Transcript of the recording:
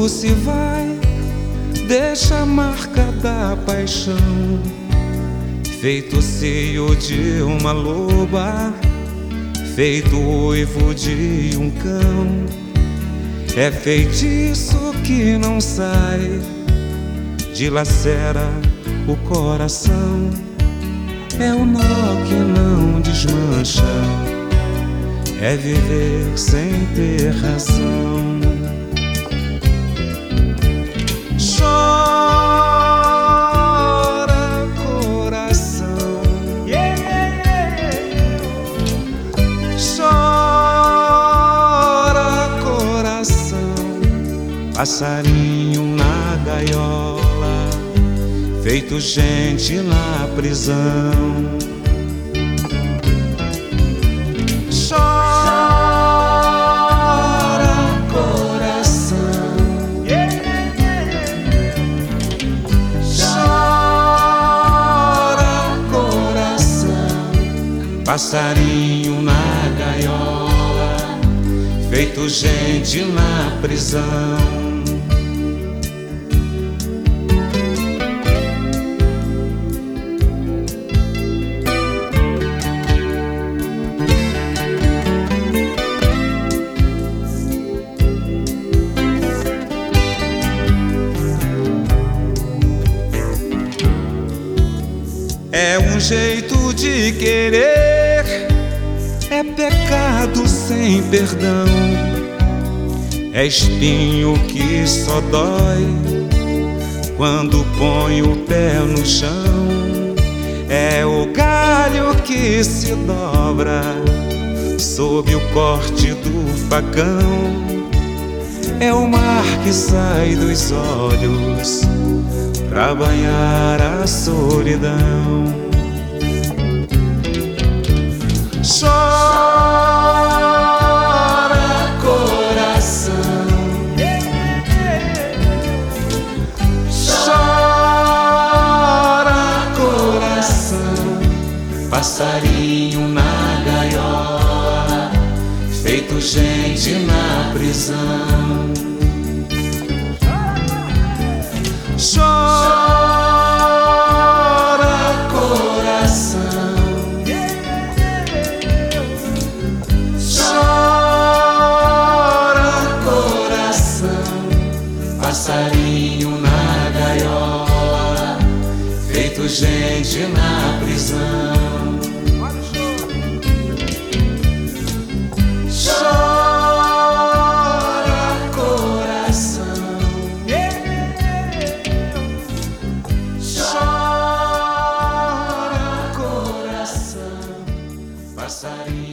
quando se vai, deixa a marca da paixão, feito o seio de uma loba, feito o uivo de um cão. É feitiço que não sai, dilacera o coração. É o nó que não desmancha, é viver sem ter razão. Chora, coração, chora, coração. Passarinho na gaiola, feito gente na prisão. Passarinho na gaiola, feito gente na prisão. É um jeito de querer, é pecado sem perdão, é espinho que só dói quando põe o pé no chão. É o galho que se dobra sob o corte do facão. É o mar que sai dos olhos pra banhar a solidão. Chora, coração, chora, coração. Passarinho na gaiola, feito gente na prisão. Chora, coração, chora, coração. Passarinho na gaiola, feito gente na prisão. Passarinho